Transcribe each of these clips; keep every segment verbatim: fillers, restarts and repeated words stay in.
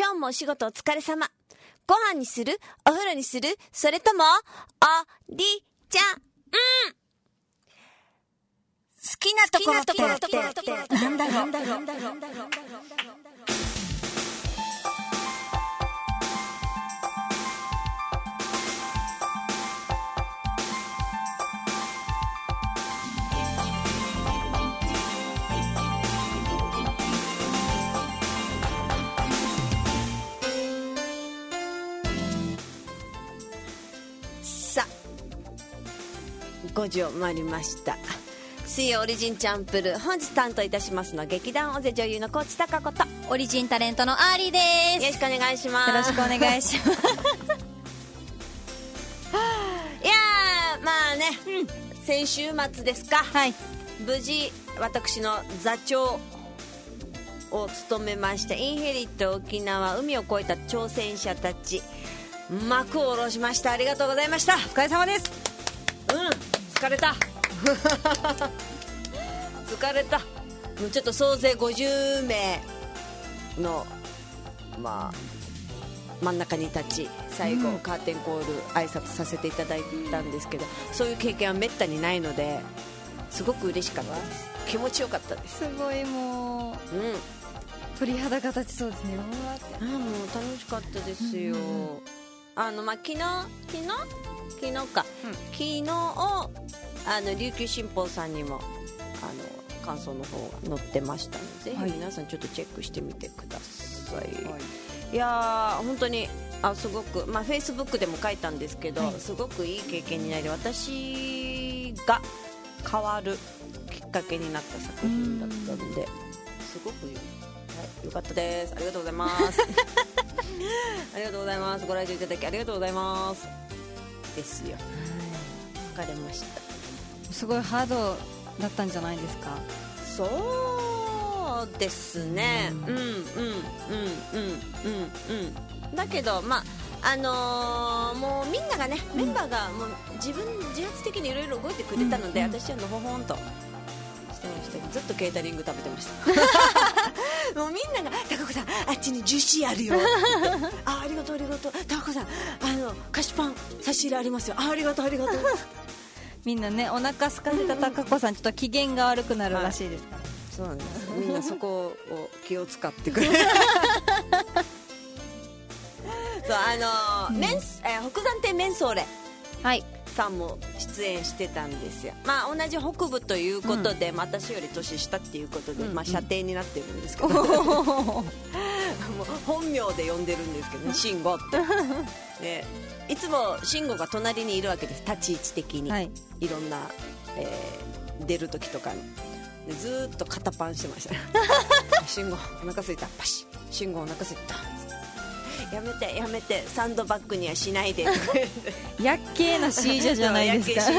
今日もお仕事お疲れ様。ご飯にする？お風呂にする？それとも、おりちゃん。うん。好きなところってなんだろうなんだろうなんだろうなんだろうさあ、ごじを回りました。水曜オリジンチャンプルー、本日担当いたしますのは劇団尾瀬女優の高知貴子とオリジンタレントのアーリーです。 よろしくお願いします。 よろしくお願いしますいやー、まあね、うん、先週末ですか、 はい、 無事私の座長を務めましたインヘリット沖縄海を越えた挑戦者たち、幕を下ろしました。ありがとうございました。お疲れ様です。 うん疲れた疲れた。もうちょっと総勢ごじゅうめいのまあ真ん中に立ち、最後、うん、カーテンコール挨拶させていただいたんですけど、そういう経験はめったにないのですごく嬉しかったです。気持ちよかったです。 すごいもう、うん、鳥肌が立ちそうですね。 あもう楽しかったですよ、うん、あのまあ昨日昨日昨日か、うん、昨日あの琉球新報さんにもあの感想の方が載ってましたので、はい、ぜひ皆さんちょっとチェックしてみてください、はい、いやー本当にあすごく、まあ、Facebook でも書いたんですけど、はい、すごくいい経験になり、私が変わるきっかけになった作品だったのですごく、はい、よかったです。ありがとうございますありがとうございます。ご来場いただきありがとうございますですよ。疲れました。 すごいハードだったんじゃないですか。 そうですね、うん、うんうんうんうんうんだけどまああのー、もうみんながね、メンバーがもう自分自発的にいろいろ動いてくれたので、うんうん、私はのほほんとしてましたけど、ずっとケータリング食べてましたもうみんなが高子さんあっちにジューシーあるよあありがとうありがとう高子さんあの菓子パン差し入れありますよ、あありがとうありがとうみんなねお腹空かせた高子さんちょっと機嫌が悪くなるらしいですから、はい、 そうなんです。みんなそこを気を使ってくれるそうあのーうん、メンえー、北山亭メンソーレ、はい、さんも出演してたんですよ。まあ同じ北部ということで、うん、私より年下っていうことで、うん、まあ射程になってるんですけど、うん、もう本名で呼んでるんですけどね、慎吾ってでいつも慎吾が隣にいるわけです、立ち位置的に、はい、いろんな、えー、出る時とかのでずーっと肩パンしてました慎吾お腹すいた、パシッ、慎吾お腹すいた、やめてやめてサンドバッグにはしないでやっけーなシージャじゃないですか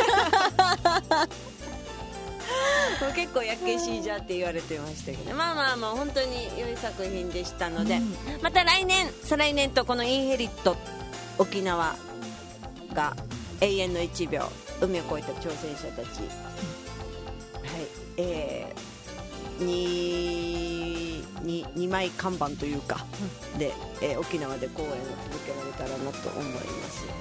結構やっけーシージャって言われてましたけど、まあまあまあ本当に良い作品でしたので、うん、また来年再来年とこのインヘリット沖縄が永遠のいちびょう海を越えた挑戦者たち、うん、はいえー、に, に, にまい看板というか、うん、で、えー、沖縄で公演を続けられたらなと思います、はい、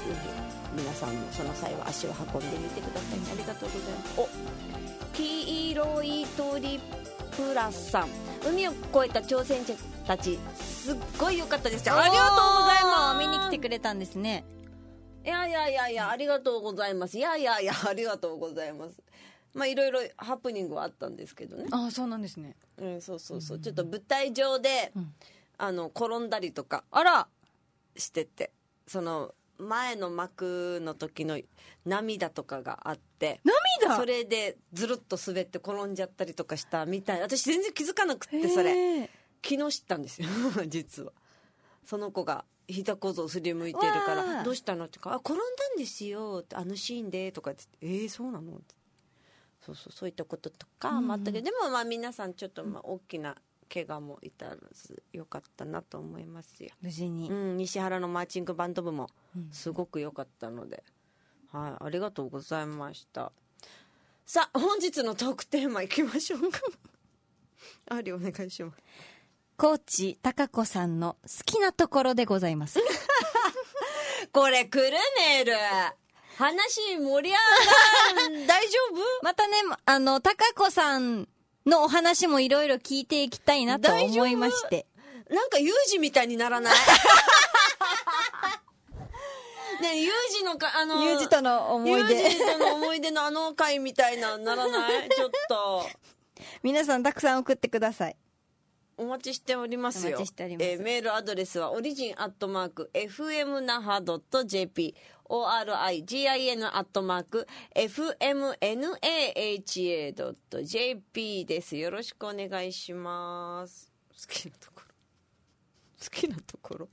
ぜひ皆さんもその際は足を運んでみてください、うん、ありがとうございます。お黄色いトリプラさん、海を越えた挑戦者たちすっごい良かったです。ありがとうございます。 見に来てくれたんですね。 いやいやいやいやありがとうございます。いやいやいやありがとうございます。まあいろいろハプニングはあったんですけどね。 ああそうなんですね。 うん、そうそうそう、うん、ちょっと舞台上で、うん、あの転んだりとかあらしてて、その前の幕の時の涙とかがあって、 涙、 それでずるっと滑って転んじゃったりとかしたみたい。私全然気づかなくって、それ昨日知ったんですよ実はその子が膝小僧すりむいてるからどうしたのってか、あ転んだんですよあのシーンでとかって言って、えー、そうなのって、そうそうそういったこととかもあったけど、うんうん、でもまあ皆さんちょっとまあ大きな怪我もいたらずよかったなと思いますよ、 無事に、 うん、西原のマーチングバンド部もすごく良かったので、うん、はい、ありがとうございました。さあ本日のトークテーマいきましょうかありお願いします。 コーチ高子さんの好きなところでございますこれ来るメール話盛り上がる大丈夫？ またね、あの高子さんのお話もいろいろ聞いていきたいなと思いまして。 なんかユージみたいにならないね、ユージのか、あのユージとの思い出ユージとの思い出のあの回みたいなならないちょっと皆さんたくさん送ってください。 お待ちしておりますよ。 お待ちしております。 えー、メールアドレスはオリジンアットマーク エフエムナハドットジェーピー オーアールアイジン アットマーク エフエムエヌエーエイチエードットジェーピー です。よろしくお願いします。好きなところ好きなところ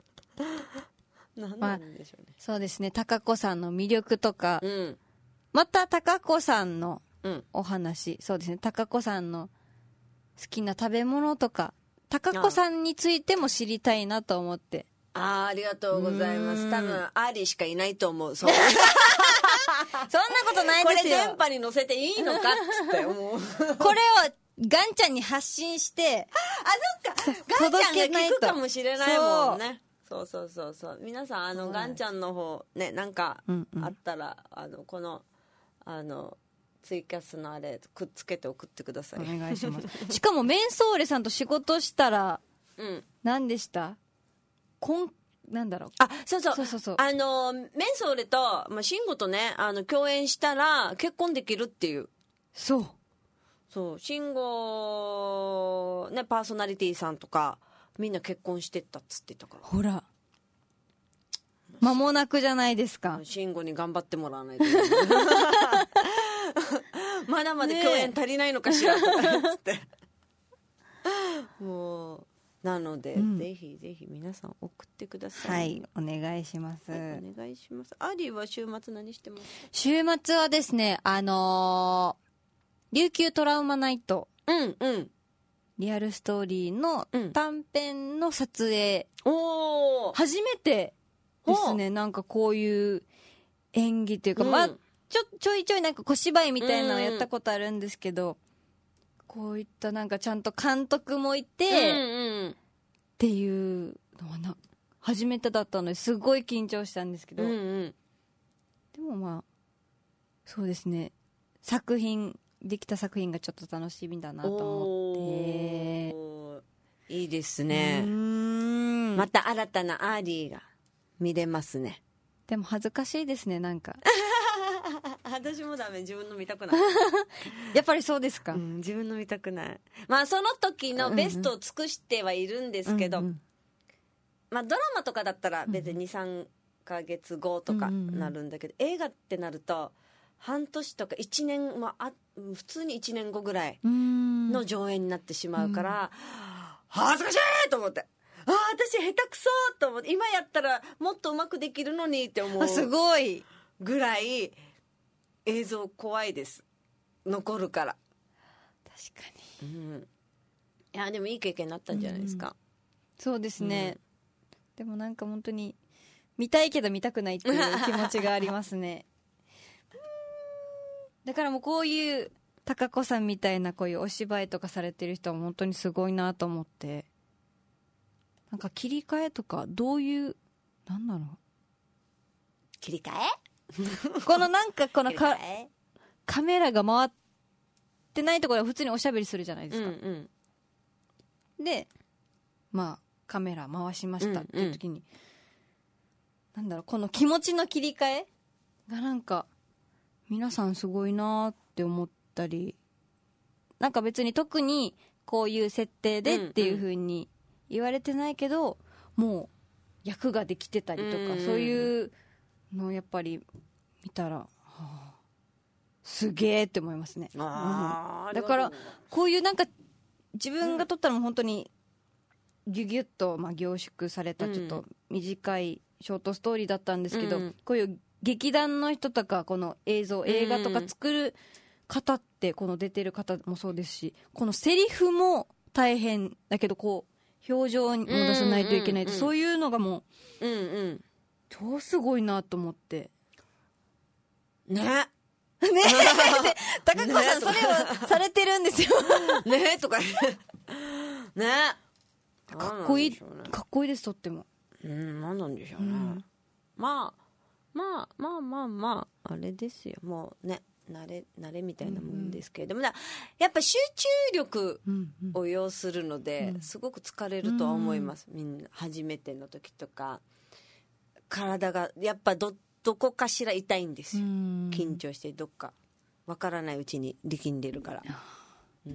何なんでしょうね、まあ、 そうですね、高子さんの魅力とか、 うん、 また高子さんのお話、うん、そうですね、高子さんの好きな食べ物とか高子さんについても知りたいなと思って。 ああ、ありがとうございます。多分アーリーしかいないと思う。そうそんなことないですよ。 これ電波に乗せていいのかっつって思うこれをガンちゃんに発信してあ、そっかガンちゃんが聞くかもしれないもんね。そうそうそうそう皆さんあのガンちゃんの方ね、なんかあったら、うんうん、あのこのあのツイキャスのあれくっつけて送ってください。 お願いしますしかもメンソーレさんと仕事したら、うん、何でしたこんなんだろうあそうそうそうそうそうあのメンソーレと、まあ、慎吾とねあの共演したら結婚できるっていう。 そうそう慎吾ねパーソナリティさんとかみんな結婚してったっつってたから。 ほら間もなくじゃないですか。 慎吾に頑張ってもらわないとまだまだ共演足りないのかしらとかつって、ね、もうなので、うん、ぜひぜひ皆さん送ってください。 はい、お願いします、はい、 お願いします。アリーは週末何してます？ 週末はですね、あのー、琉球トラウマナイト、 うんうん、 リアルストーリーの短編の撮影、 うん、おー初めてですね。なんかこういう演技っていうか、うん、まあちょちょいちょいなんか小芝居みたいなのやったことあるんですけど、うん、こういったなんかちゃんと監督もいて、うんうん、っていうのはな初めてだったのですごい緊張したんですけど、うんうん、でもまあそうですね、作品できた作品がちょっと楽しみだなと思って。 いいですね。うーん、また新たなアーリーが見れますね。 でも恥ずかしいですね、なんか私もダメ、自分の見たくないやっぱりそうですか、 うん、自分の見たくない。まあその時のベストを尽くしてはいるんですけど、うんうん、まあドラマとかだったら別ににさんかげつごとかなるんだけど、うんうんうん、映画ってなると半年とかいちねん、まあ、あ普通にいちねんごぐらいの上映になってしまうから、うん、恥ずかしいと思って、ああ私下手くそと思って、今やったらもっとうまくできるのにって思うすごいぐらい映像怖いです、残るから。 確かに、 うん、いやでもいい経験になったんじゃないですか、うん、 そうですね、うん、でもなんか本当に見たいけど見たくないっていう気持ちがありますねだからもうこういう高子さんみたいなこういうお芝居とかされてる人は本当にすごいなと思って、なんか切り替えとかどういうなんだろう切り替えこのなんかこのかカメラが回ってないところは普通におしゃべりするじゃないですか、うんうん、でまあカメラ回しましたっていう時に、うんうん、なんだろうこの気持ちの切り替えがなんか皆さんすごいなって思ったり、なんか別に特にこういう設定でっていう風に言われてないけど、うんうん、もう役ができてたりとか、うん、そういうのをやっぱり見たら、はあ、すげーって思いますね。あ、うん、だからこういうなんか自分が撮ったのも本当にギュギュッと、まあ、凝縮されたちょっと短いショートストーリーだったんですけど、うん、こういう劇団の人とかこの映像映画とか作る方ってこの出てる方もそうですし、このセリフも大変だけどこう表情に戻さないといけない、うんうんうん、そういうのがもう、うんうん、超すごいなと思ってねね高子さんそれをされてるんですよねとかねかっこいい、ね、かっこいいですとっても。 うん何なんでしょうね、うん、まあまあまあまあまああれですよもうね慣れ慣れみたいなもんですけれども、うんうん、やっぱ集中力を要するので、うんうん、すごく疲れるとは思います、うん、みんな初めての時とか体がやっぱ ど, どこかしら痛いんですよ、うん、緊張してどっかわからないうちに力んでるから、うん、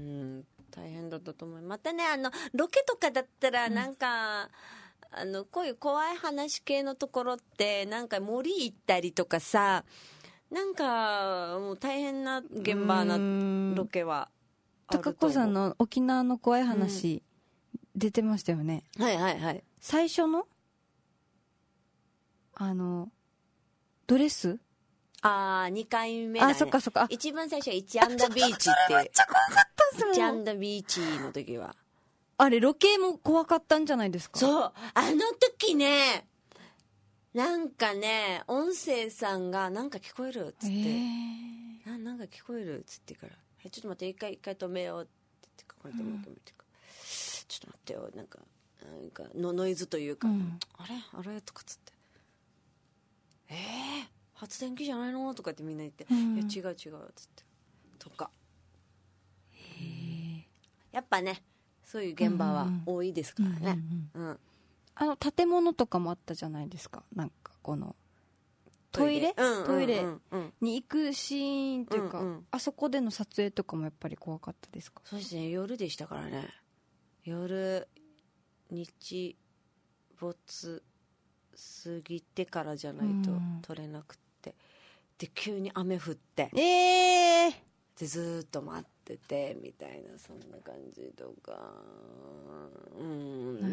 大変だったと思います。またねあのロケとかだったらなんか、うん、あのこういう怖い話系のところってなんか森行ったりとかさなんかもう大変な現場なロケはあると思う。 高子さんの沖縄の怖い話、うん、出てましたよね。 はいはいはい。 最初のあのドレスああにかいめだね。 あそっかそっか。 一番最初はイチアンダビーチってめっちゃ怖かったっすもん。 イチアンダビーチの時はあれロケも怖かったんじゃないですか。 そうあの時ねなんかね音声さんがなんか聞こえるっつって、えー、な, なんか聞こえるっつってからちょっと待って一回一回止めようって言ってこれ止めて、うん、ちょっと待ってよなんかなんかのノイズというか、うん、あれあれとかっつってえー、発電機じゃないのとかってみんな言って、うん、いや違う違うっつってとかへやっぱねそういう現場は多いですからね、うんうんうんうん、 あの建物とかもあったじゃないですか。なんかこのトイレ、うんうん、トイレに行くシーンというか、うんうん、あそこでの撮影とかもやっぱり怖かったですか。 そうですね夜でしたからね。夜日没過ぎてからじゃないと撮れなくて、うん、で急に雨降ってえー、 でずっと待っててみたいなそんな感じとか、うん、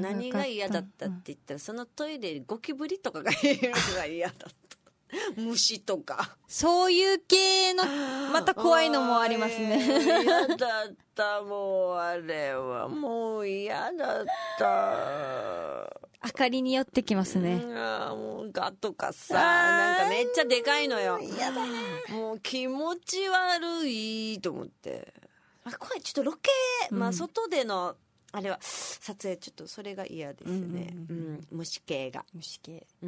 何が嫌だったって言ったら、うん、そのトイレゴキブリとかが嫌だった虫とかそういう系のまた怖いのもありますね。 嫌だったもうあれはもう嫌だった。 明かりに寄ってきますね。 うん、あもうガとかさなんかめっちゃでかいのよ。嫌だね。もう気持ち悪いと思ってあ怖いちょっとロケ、うん、まあ外でのあれは撮影ちょっとそれが嫌ですね、うんうんうん、虫系が虫系、 うん、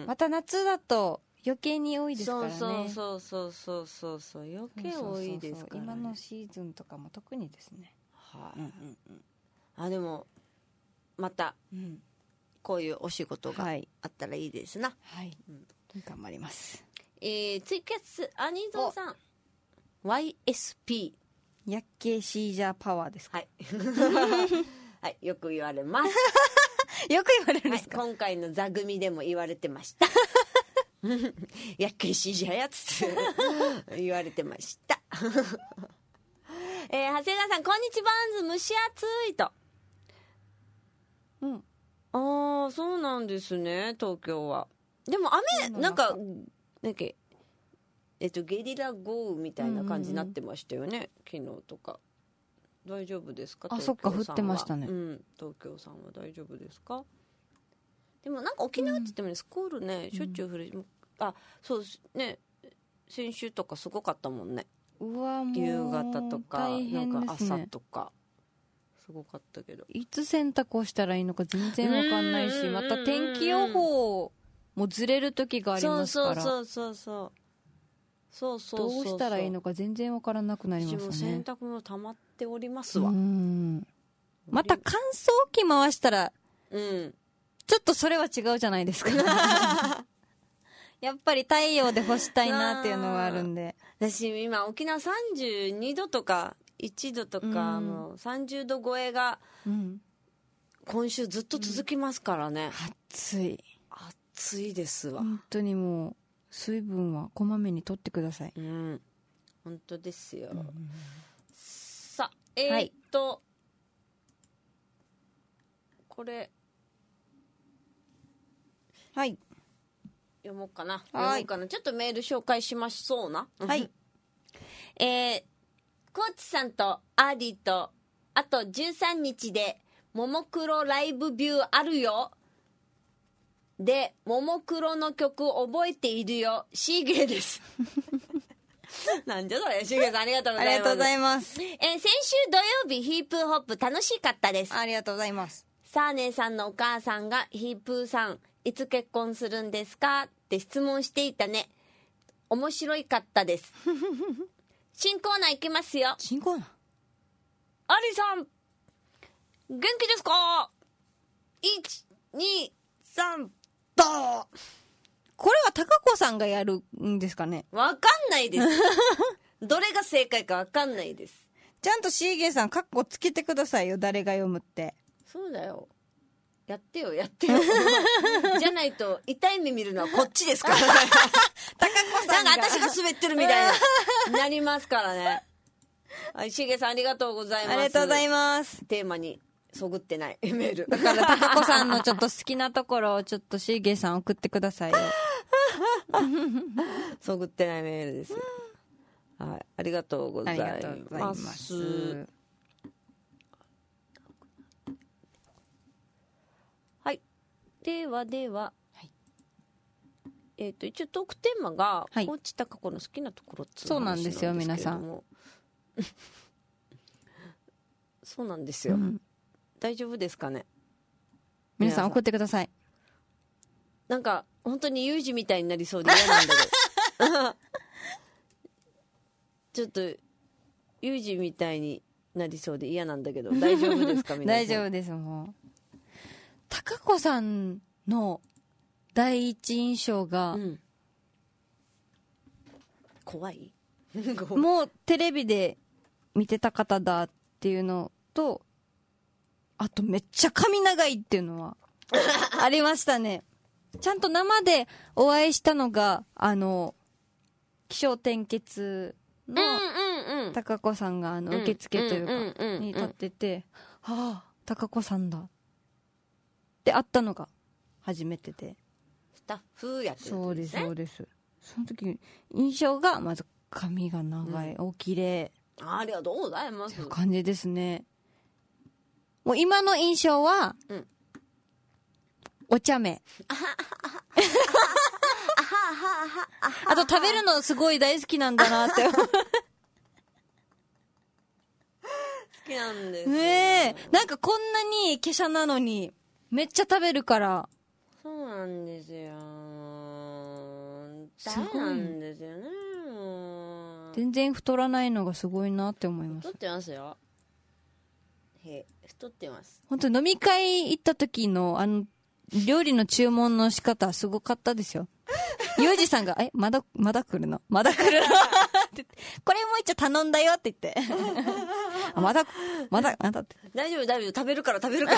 また夏だと余計に多いですからね。 そうそうそうそうそうそう余計多いですから、ね、 今のシーズンとかも特にですね。 はい、うんうんうん、あでもまた、うん、こういうお仕事があったらいいですな。 はい、うん、頑張ります。 えー、ツイキャスアニゾンさん ワイエスピー 薬系シージャーパワーですか。 はい、はい、よく言われますよく言われるんですか、 はい、今回の座組でも言われてました薬系シージャーやつって言われてましたえー、長谷川さんこんにちバーンズ蒸し暑いと。うんああそうなんですね東京は。でも雨なんかなんかえっとゲリラ豪雨みたいな感じになってましたよね、うんうん、昨日とか。大丈夫ですか。 あそっか降ってましたね、 うん、東京さんは大丈夫ですか。でもなんか沖縄って言ってもね、うん、スコールねしょっちゅう降る、うん、あそうね先週とかすごかったもんね。 うわもう夕方とか、ね、なんか朝とかすごかったけどいつ洗濯をしたらいいのか全然わかんないし、また天気予報もずれる時がありますから、 そうそうそうそうそうそうそうどうしたらいいのか全然わからなくなりますね。 私も洗濯物溜まっておりますわ。 うんまた乾燥機回したら、うん、ちょっとそれは違うじゃないですかやっぱり太陽で干したいなっていうのがあるんで。 私今沖縄さんじゅうにどとかいちどとか、うん、もうさんじゅうど超えが今週ずっと続きますからね、 うん、暑い暑いですわ本当に。もう水分はこまめにとってください。 うん、本当ですよ、うん、さあえー、っと、はい、これはい読もうかな読もうかなちょっとメール紹介しましそうな。はいえー、コーチさんとアーディとあとじゅうさんにちでももクロライブビューあるよ。でももクロの曲覚えているよシーゲーですなんじゃそれ。シーゲーさんありがとうございます。 ありがとうございます。 えー、先週土曜日ヒップホップ楽しかったです。 ありがとうございます。 サーネーさんのお母さんがヒープーさんいつ結婚するんですかって質問していたね。面白いかったです新コーナー行きますよ。 新コーナー。 アリさん元気ですか？いち、に、さん、ドー。 これは高子さんがやるんですかね。 わかんないですどれが正解かわかんないです。 ちゃんとシーゲーさんカッコつけてくださいよ、誰が読むって。 そうだよ、やってよやってよじゃないと痛い目見るのはこっちですから高子さんがなんか私が滑ってるみたいになりますからねはい、しげさんありがとうございます。 ありがとうございます。 テーマにそぐってないメールだから高子さんのちょっと好きなところをちょっとシーゲーさん送ってくださいよそぐってないメールです。はい、ありがとうございます。 ありがとうございます。 はい、ではでは、はい、えっ、ー、と一応トークテーマが、はい、高知高子の好きなところっつうそうなんですよ皆さんそうなんですよ、うん、大丈夫ですかね。 皆さん送ってください。 なんか本当にユージみたいになりそうで嫌なんだけどちょっとユージみたいになりそうで嫌なんだけど大丈夫ですか皆さん。 大丈夫です。もう高子さんの第一印象が、うん、 怖いもうテレビで見てた方だっていうのと、あとめっちゃ髪長いっていうのはありましたね。ちゃんと生でお会いしたのがあの起承転結の高子さんがあの受付というかに立ってて、はあ高子さんだって会ったのが初めてで、 スタッフやってるんですね。 そうですそうです。その時印象がまず髪が長い、うん、お綺麗、 ありがとうございます。 そういう感じですね。もう今の印象は、うん、お茶目あと食べるのすごい大好きなんだなって好きなんですねえ。なんかこんなに華奢なのにめっちゃ食べるから。 そうなんですよ。すごいなんですよね。 全然太らないのがすごいなって思います。 太ってますよ。へ太ってます。 本当に飲み会行った時のあの料理の注文の仕方すごかったですよ。ユージさんがえまだまだ来るのまだ来るのってこれも一応頼んだよって言ってあまだまだまだって大丈夫大丈夫食べるから食べるから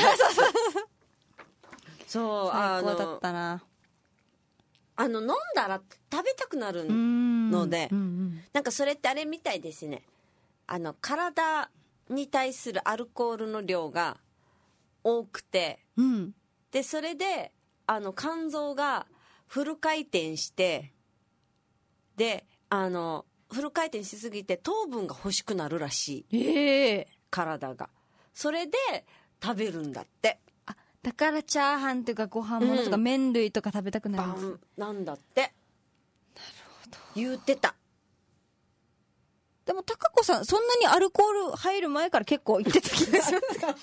そう最高だったな。 あの飲んだら食べたくなるので、うんうん、なんかそれってあれみたいですね。あの体に対するアルコールの量が多くて、うん、でそれであの肝臓がフル回転してであのフル回転しすぎて糖分が欲しくなるらしい、えー、体がそれで食べるんだって。 あだからチャーハンとかご飯物とか麺類とか食べたくなるんです、 うん、なんだって。なるほど言ってた。 でも高子さんそんなにアルコール入る前から結構言ってた気がしますか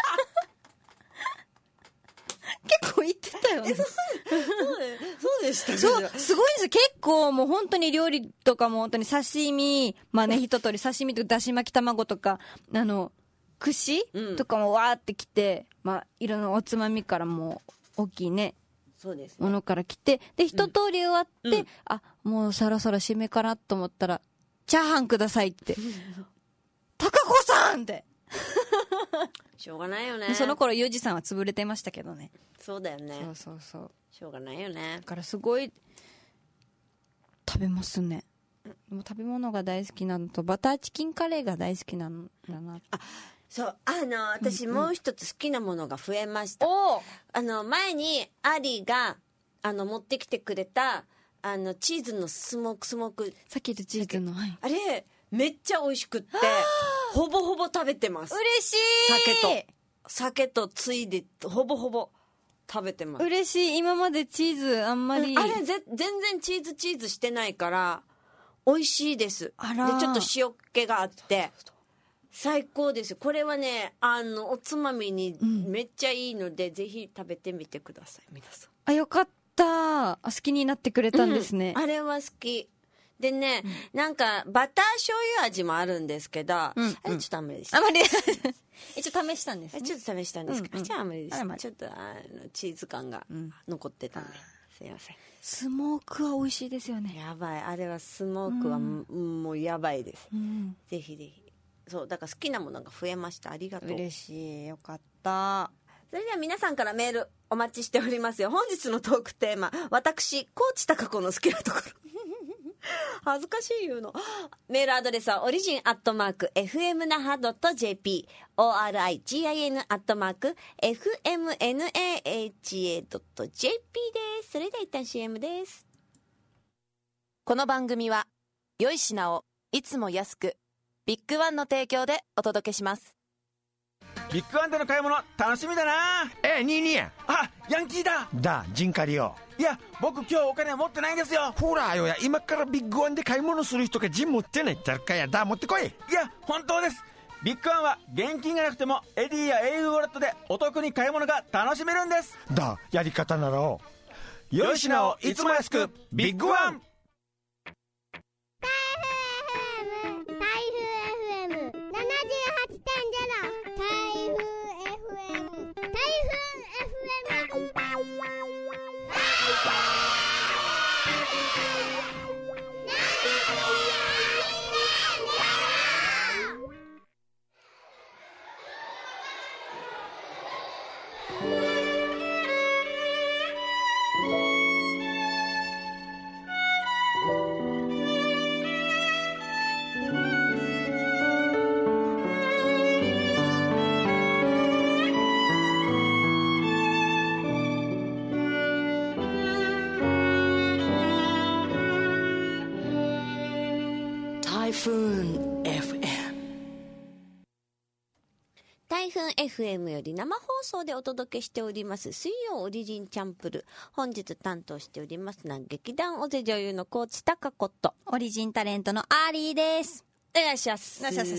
結構言ってたよね。 そうそうでした。 そうすごいです。結構もう本当に料理とかも本当に刺身まあね一通り刺身とかだし巻き卵とかあの串、うん、とかもわーってきてまあいろんなおつまみからもう大きいねそうですねものから来てで一通り終わって、うん、あもうそろそろ締めかなと思ったらチャーハンくださいって高子さんってしょうがないよね。 その頃ユージさんは潰れてましたけどね。 そうだよね。 そうそうそうしょうがないよね。 だからすごい食べますね。でも食べ物が大好きなのとバターチキンカレーが大好きなんだな。 あそうあの私もう一つ好きなものが増えました、うんうん、あの前にアリがあの持ってきてくれたあのチーズのスモークスモークさっき言ったチーズの、はい、 あれめっちゃ美味しくってほぼほぼ食べてます。 嬉しい。 酒と酒とついでほぼほぼ食べてます。 嬉しい。今までチーズあんまり、 うん、あれぜ全然チーズチーズしてないから美味しいです。あらでちょっと塩気があって最高ですよ。これはね、あのおつまみにめっちゃいいので、うん、ぜひ食べてみてください皆さん。 あ、よかった。あ、好きになってくれたんですね、 うん、あれは好きでね、うん、なんかバター醤油味もあるんですけど、うんうん、あれちょっとあんまりでした。 あまり一応試したんですね。 ちょっと試したんですけど、うんうん、じゃああんまりでした。 まりちょっとあのチーズ感が残ってたんで、うん、すいません。 スモークは美味しいですよね。 やばい、あれはスモークは、うん、もうやばいです、うん、ぜひぜひ。そうだから好きなものが増えました。ありがとう。 嬉しい、よかった。 それでは皆さんからメールお待ちしておりますよ。本日のトークテーマ、私高知貴子の好きなところ恥ずかしい言うの。メールアドレスはオリジンアットマーク エフエムナハドットジェーピー オーアールアイジン アットマーク エフエムエヌエーエイチエー ドット ジェーピー です。それでは一旦 シーエム です。 この番組は良い品をいつも安くビッグワンの提供でお届けします。 ビッグワンでの買い物楽しみだな。 ええ、にいにや。 あ、ヤンキーだ。 だ、ジンカリよ。 いや、僕今日お金持ってないんですよ。 ほらよや、今からビッグワンで買い物する人がジン持ってないってかや。だ、持ってこい。 いや、本当です。ビッグワンは現金がなくてもエディや エーユー ウォレットでお得に買い物が楽しめるんです。 だ、やり方なら良い品をいつも安くビッグワン。 台風 エフエム より生放送でお届けしております水曜オリジンチャンプル。本日担当しておりますのは劇団尾瀬女優の高知貴子とオリジンタレントのアーリーです。 お願いします。 お願いします。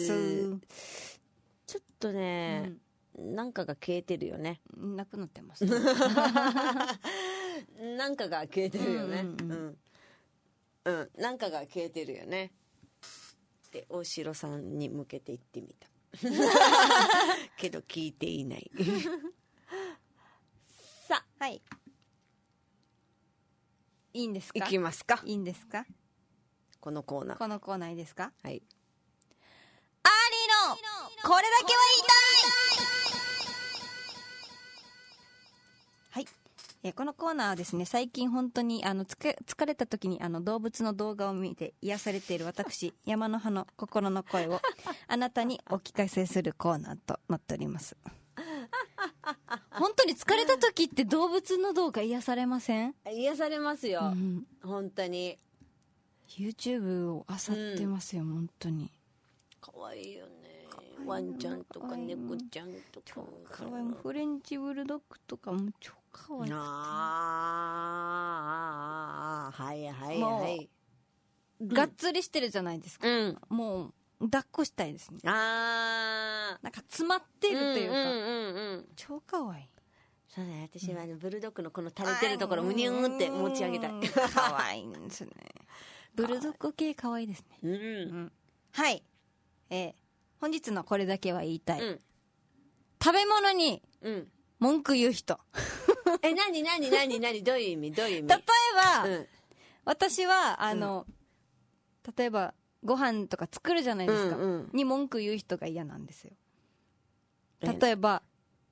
ちょっとね、うん、なんかが消えてるよね。 なくなってます、ね、 なんかが消えてるよね。うん、うんうん、なんかが消えてるよね。で大城さんに向けて言ってみたけど聞いていないさあ、 はい、いいんですか。 いきますか。 いいんですか。 このコーナーこのコーナーいいですか。 はい。アーリーのこれだけは言いたい。はい、えー、このコーナーはですね、最近本当にあのつけ疲れた時にあの動物の動画を見て癒されている私山の葉の心の声をあなたにお聞かせするコーナーとなっております本当に疲れた時って動物の動画癒されません？ 癒されますよ、うん、本当に YouTube を漁ってますよ、うん、本当に可愛いよね。ワンちゃんとか猫ちゃんとかも可愛い。フレンチブルドッグとかも超可愛い。 ああ、はいはいはい。 がっつりしてるじゃないですか、うん、もう抱っこしたいですね。 ああ、 なんか詰まってるというか、 うんうんうんうん、 超可愛い。 そうね、私は、ね、ブルドッグのこの垂れてるところ、むにゅーんって持ち上げたい。 可愛いんですね。ブルドッグ系可愛いですね。 うん、うん、 はい、えー、本日のこれだけは言いたい、うん、食べ物に文句言う人、 うん、え、なになになになに、どういう意味どういう意味。 例えば、うん、私はあの、うん、例えばご飯とか作るじゃないですか、うんうん、に文句言う人が嫌なんですよ。例えば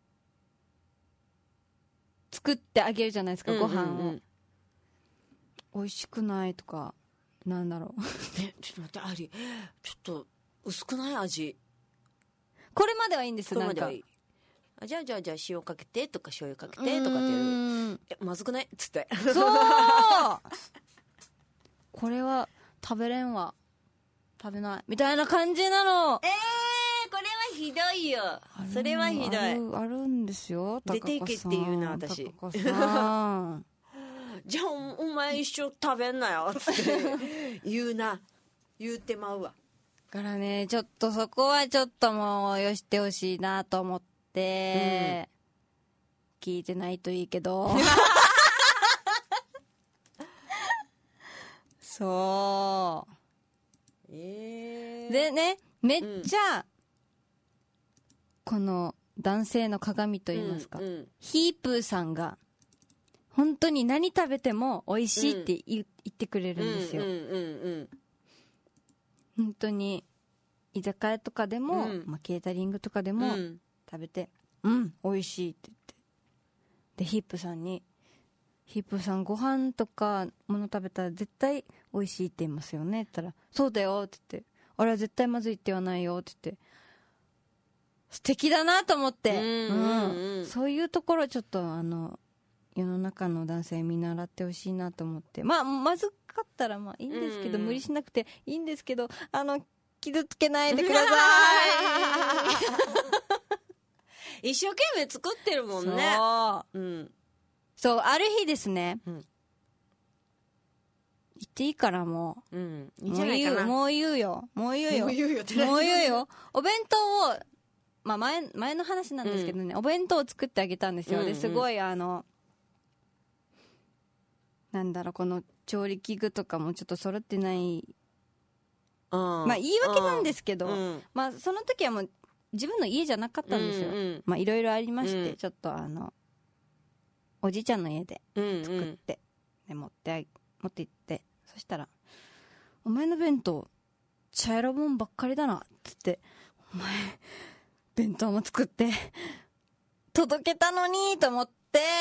作ってあげるじゃないですか、ご飯を、うんうんうん、美味しくないとか、なんだろうえ、ちょっと待って、ありちょっと薄くない味。 これまではいいんですよ。 これまではいい。あ、じゃあじゃあじゃあ塩かけてとか醤油かけてとかっていうえ、まずくないっつってそうこれは食べれんわ、食べないみたいな感じなの。 えー、これはひどいよ。それはひどい。 ある、あるんですよ。 出ていけって言うな私じゃあ お, お前一生食べんなよって言うな言うてまうわ。 からね、ちょっとそこはちょっともうよしてほしいなと思って、うん、聞いてないといいけどそう、えー、でね、めっちゃ、うん、この男性の鏡といいますか、うんうん、ヒープーさんが本当に何食べても美味しいって言、うん、言ってくれるんですよ、うんうんうんうん、本当に居酒屋とかでも、うんまあ、ケータリングとかでも、うん、食べてうん美味しいって言って、でヒップさんにヒップさんご飯とかもの食べたら絶対美味しいって言いますよねって言ったらそうだよって言って、あれは絶対まずいって言わないよって言って、素敵だなと思って、うんうんうん、そういうところちょっとあの世の中の男性見習ってほしいなと思って、まあまずかったらまあいいんですけど、うん、無理しなくていいんですけど、あの傷つけないでください一生懸命作ってるもんね。 そう、うん、そうある日ですね、うん、言っていいからもう、うん、いいんじゃないかな、もう言うよもう言うよもう言うよってもう言うよお弁当を、まあ、前, 前の話なんですけどね、うん、お弁当を作ってあげたんですよ、うんうん、ですごいあのなんだろう、この調理器具とかもちょっと揃ってない、うん、まあ言い訳なんですけど、うん、まあその時はもう自分の家じゃなかったんですよ、うんうん、まあいろいろありまして、うん、ちょっとあのおじいちゃんの家で作って、うんうん、で持って持って行って、そしたらお前の弁当茶色もんばっかりだなっつって、お前弁当も作って届けたのにと思って、えー、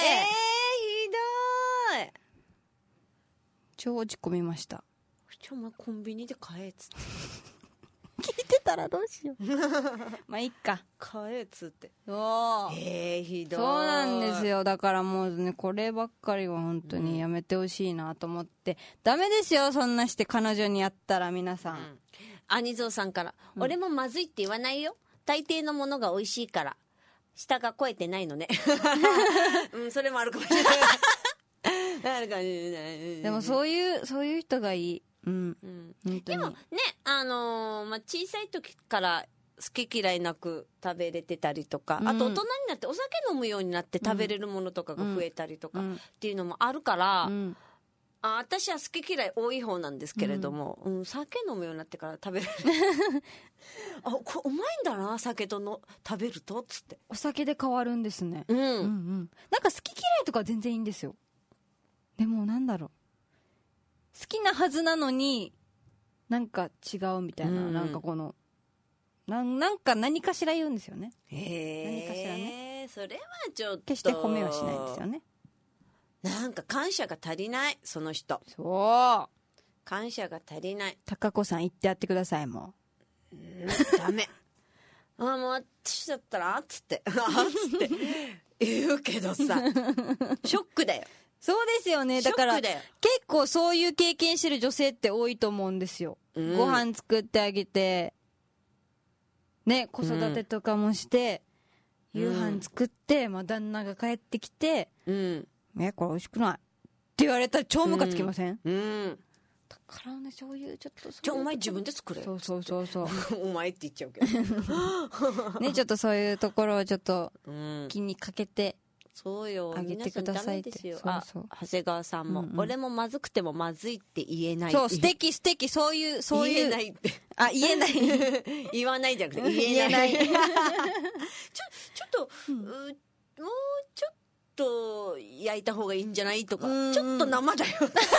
ひどい、 超落ち込みました。 ちょお前コンビニで買えっつって聞いてたらどうしようまあいっか、 買えっつって、 そう、 えー、ひどい、 そうなんですよ。だからもうね、こればっかりは本当にやめてほしいなと思って、うん、ダメですよそんなして彼女にやったら。皆さん、うん、 兄蔵さんから、うん、俺もまずいって言わないよ、大抵のものが美味しいから舌が肥えてないのねうん、それもあるかもしれないあるかもしれない。 でもそういうそういう人がいい、うんうん、 でもね、あのーまあ、小さい時から好き嫌いなく食べれてたりとか、うん、あと大人になってお酒飲むようになって食べれるものとかが増えたりとかっていうのもあるから、うん、あ、私は好き嫌い多い方なんですけれども、うんうん、酒飲むようになってから食べれるあ、これうまいんだな酒との食べるとっつって、 お酒で変わるんですね、うんうんうん、なんか好き嫌いとか全然いいんですよ。でもなんだろう、好きなはずなのになんか違うみたいな、うん、なんかこのな, なんか何かしら言うんですよね。 へ何かしらね。 それはちょっと決して褒めはしないんですよね。 なんか感謝が足りない、その人。 そう、 感謝が足りない。 高子さん言ってやってください。もう、うん、ダメあ、もう私だったらあっつってあっつって言うけどさショックだよ。 そうですよね。だから結構そういう経験してる女性って多いと思うんですよ、うん、ご飯作ってあげてね、子育てとかもして、うん、夕飯作って、まあ、旦那が帰ってきて、うん、えこれ美味しくないって言われたら超ムカつきません？うん、うん、だからね、そういうちょっとじゃあお前自分で作れ、 そうそうそうそうお前って言っちゃうけどね、ちょっとそういうところをちょっと気にかけて、 そうよ、 あげてくださいって。 ですよ。そうそう、あ、長谷川さんも、うんうん、俺もまずくてもまずいって言えない。 そう、素敵素敵、そういうそういう、 言えないって、 あ、言えない言わないじゃなくて言えないちょちょっと、うん、もうちょっと焼いた方がいいんじゃないとか、ちょっと生だよ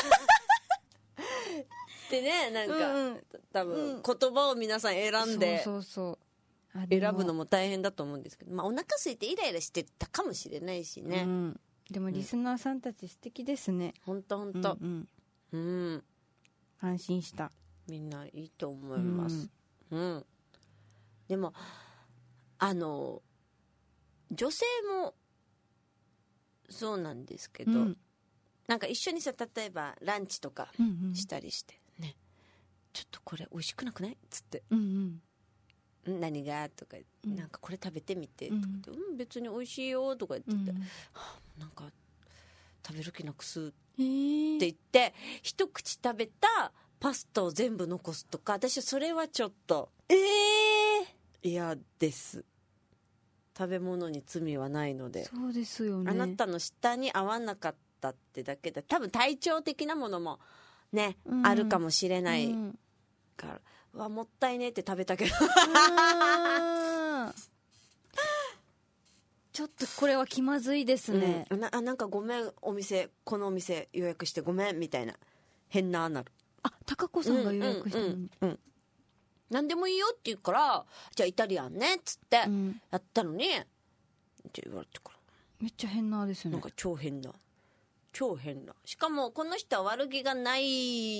ってね、なんか、うん、多分言葉を皆さん選んで、 そうそうそう、 選ぶのも大変だと思うんですけど、まあ、お腹空いてイライラしてたかもしれないしね、うん、 でもリスナーさんたち素敵ですね。 本当本当、うんうん、 安心した。 みんないいと思います、うんうん、でもあの女性もそうなんですけど、うん、なんか一緒にさ、例えばランチとかしたりして、うんうん、ね、ちょっとこれ美味しくなくないっつって、うんうん、何がとか、うん、なんかこれ食べてみてとか言って、うん、うん、別に美味しいよとか言ってて、うん、はあ、なんか食べる気なくすって言って、一口食べたパスタを全部残すとか、私はそれはちょっとええ嫌です。食べ物に罪はないので。 そうですよね。 あなたの舌に合わなかったってだけで、多分体調的なものもね、うん、あるかもしれないから、うん、わもったいねって食べたけどちょっとこれは気まずいですね、 うん、な, なんかごめん、お店このお店予約してごめんみたいな、変ななる。 あ、高子さんが予約したのに、 うんうんうんうん、何でもいいよって言うから、じゃあイタリアンねっつってやったのに、うん、って言われてから、 めっちゃ変なですね。 なんか超変な超変な。しかもこの人は悪気がない、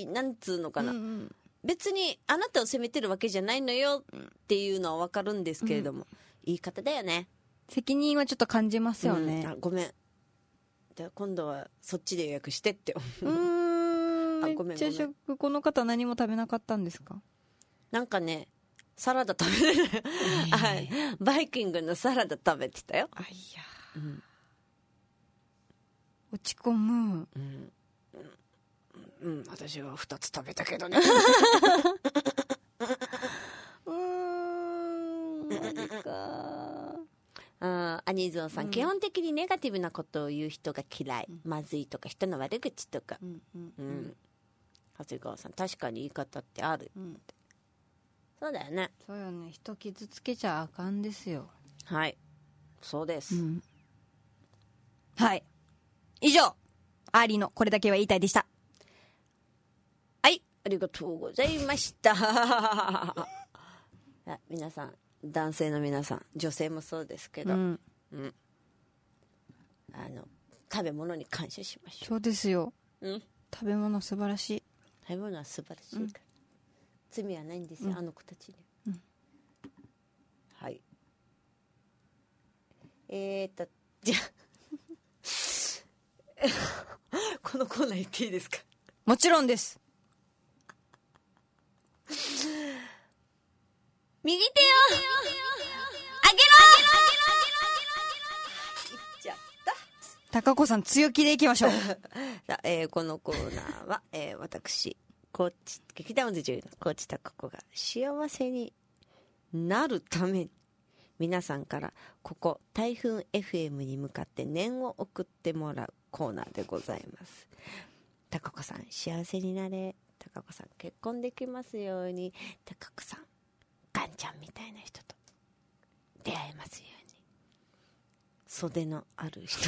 なんつうのかな、うんうん、別にあなたを責めてるわけじゃないのよっていうのは分かるんですけれども、うん、言い方だよね。責任はちょっと感じますよね、 うん、あごめん、じゃあ今度はそっちで予約してってうーんあごめんごめん。めっちゃショック。この方何も食べなかったんですか？ なんかね、サラダ食べてる、えーはい、バイキングのサラダ食べてたよ。 あいや、うん、落ち込む、 うんうん、私はふたつ食べたけどねうーんマジか。 あアニーゾーさん、うん、基本的にネガティブなことを言う人が嫌い、うん、まずいとか人の悪口とか、うんうんうん、長谷川さん、確かに言い方ってある、うん、そうだよね。 そうよね、人傷つけちゃあかんですよ。 はい、そうです、うん、 はい、以上アーリーのこれだけは言いたいでした。 はい、ありがとうございました皆さん、男性の皆さん、女性もそうですけど、うんうん、あの食べ物に感謝しましょう。 そうですよ、 うん、 食べ物素晴らしい。 食べ物は素晴らしいから、うん、罪はないんですよ、うん、あの子たちに、うん、はい。えーとじゃあこのコーナー言っていいですか？ もちろんです。 右手をあげろいっちゃった。 高子さん、強気でいきましょうえー、このコーナーは、えー、私コーチ劇団女優のコーチ高子が幸せになるために、皆さんからここ台風 エフエム に向かって念を送ってもらうコーナーでございます。高子さん幸せになれ、高子さん結婚できますように、高子さんガンちゃんみたいな人と出会えますように、袖のある人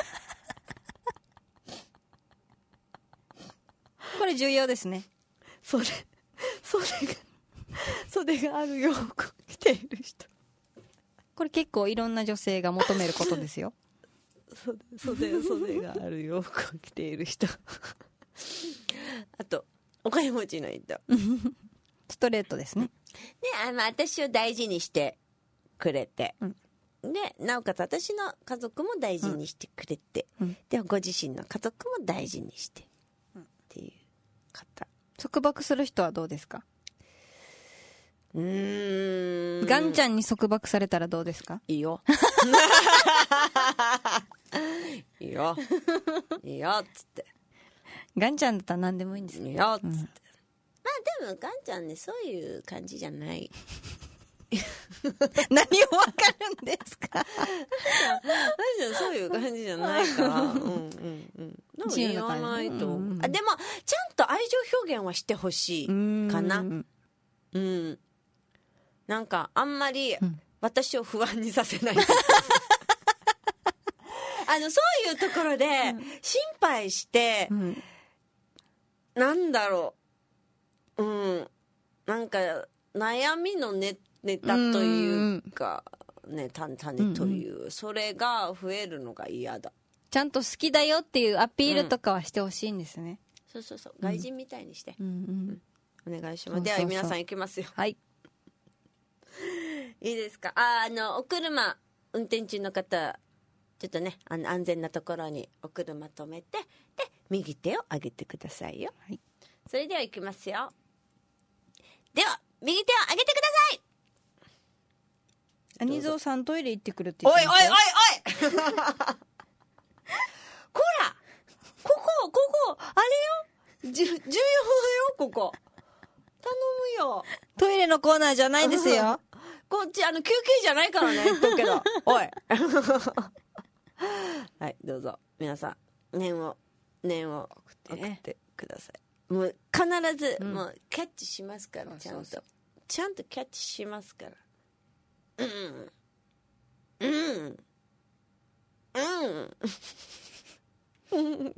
これ重要ですね。 袖袖が袖がある洋服を着ている人、 これ結構いろんな女性が求めることですよ袖, 袖, 袖がある洋服を着ている人あとお金持ちの人ストレートですね。 で、あの私を大事にしてくれて、うん、でなおかつ私の家族も大事にしてくれて、うん、でご自身の家族も大事にして、うん、っていう方。 束縛する人はどうですか？ うーん、 ガンちゃんに束縛されたらどうですか？ いいよいいよいいよっつって、 ガンちゃんだったら何でもいいんですよ。 いいよっつって、うん、まあでもガンちゃんね、そういう感じじゃない何をわかるんですか？ ガンちゃんそういう感じじゃないからうんうんうんでも言わないと、うんうん、あでもちゃんと愛情表現はしてほしいかな。うんうん、なんかあんまり私を不安にさせない、うん、あのそういうところで心配して、うん、なんだろう、うん、なんか悩みの ネ, ネタというか、うん、ね、種という、うんうん、それが増えるのが嫌だ。 ちゃんと好きだよっていうアピールとかはしてほしいんですね、 うん、そうそうそう、外人みたいにして、うんうんうん、お願いします。そうそうそう、では皆さん行きますよ。 はいいいですか？あ、あのお車運転中の方、ちょっとね、あの安全なところにお車止めて、で右手を上げてくださいよ、はい、それでは行きますよ。では右手を上げてください。 アニゾーさんトイレ行ってくるって言ってますよ。おいおいおいおいこら、ここここあれよ、じゅ重要よ、 ここ頼むよ。 トイレのコーナーじゃないですよ。 こっちあの休憩じゃないからね言っとくけどおいはいどうぞ皆さん念を念を送ってください。もう必ず、うん、もうキャッチしますから、ちゃんとそうそうちゃんとキャッチしますから。うんうんうん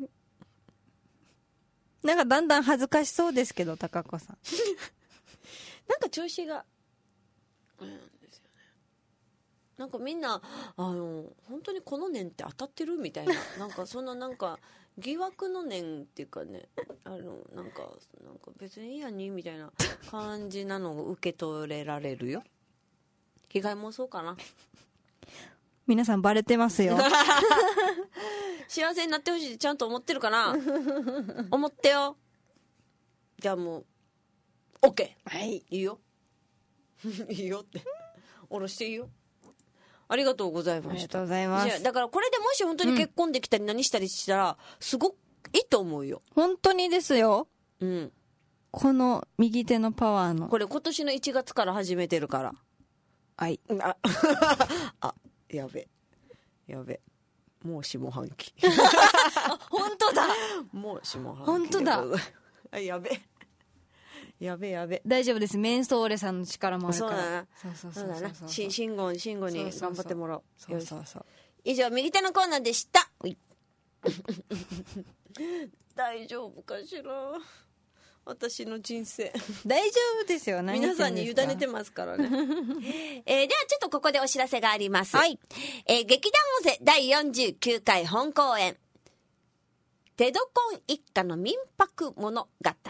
なんかだんだん恥ずかしそうですけど高子さんなんか調子がうんですよね。なんかみんなあの本当にこの念って当たってるみたいななんかそんななんか疑惑の念っていうかねあのなんかなんか別にいいやにみたいな感じなのを受け取れられるよ。被害妄想かな。 皆さんバレてますよ幸せになってほしいってちゃんと思ってるかな思ってよ。じゃあもう OK はいいいよいいよって下ろしていいよ。ありがとうございました。 ありがとうございます。 だからこれでもし本当に結婚できたり何したりしたら、うん、すごくいいと思うよ。 本当にですよ。 うんこの右手のパワーのこれ今年のいちがつから始めてるからはいああやべやべもう下半期本当だもう下半期本当だあやべやべやべ大丈夫です。メンソーレさんの力もあるから。 そうだなそうそうそうだな慎吾慎吾に頑張ってもらおう。 そうそうそう以上右手のコーナーでした大丈夫かしら私の人生大丈夫ですよ。何皆さんに委ねてますからねえー、ではちょっとここでお知らせがあります、はいえー、劇団オゼだいよんじゅうきゅうかい本公演テドコン一家の民泊物語、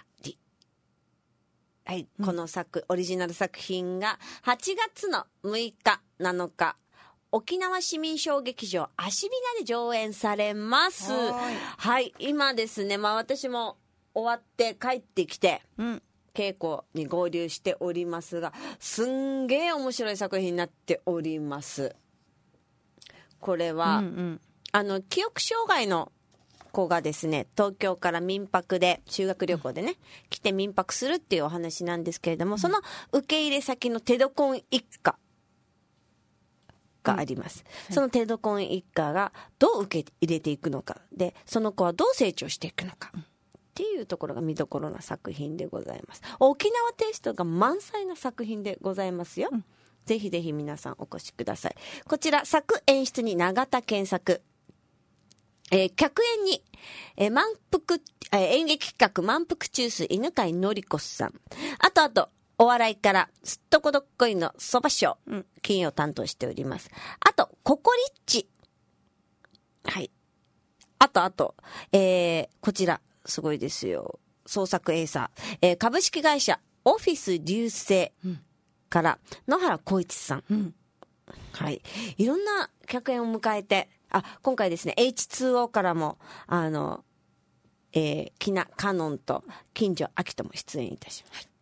はい、うん、この作オリジナル作品がはちがつのむいかなのか沖縄市民小劇場アシビナで上演されます。はい、はい、今ですね、まあ私も終わって帰ってきて、うん、稽古に合流しておりますが、すんげえ面白い作品になっております。これは、うんうん、あの記憶障害の子がですね、東京から民泊で修学旅行でね、うん、来て民泊するっていうお話なんですけれども、うん、その受け入れ先のテドコン一家があります、うん、そのテドコン一家がどう受け入れていくのかで、その子はどう成長していくのか、うんっていうところが見どころな作品でございます。沖縄テイストが満載な作品でございますよ、うん、ぜひぜひ皆さんお越しください。こちら作演出に永田健作、えー、客演に、えー、満腹、えー、演劇企画満腹中枢犬飼典子さん、あとあとお笑いからすっとこどっこいのそば師匠、うん、金曜担当しております。あとココリッチ、はいあとあと、えー、こちらすごいですよ。創作エーサー、えー、株式会社オフィス流星から野原浩一さん、うん、はい、いろんな客演を迎えて、あ、今回ですね エイチツーオー からもあの、えー、キナカノンと金城明人も出演いたします、はい、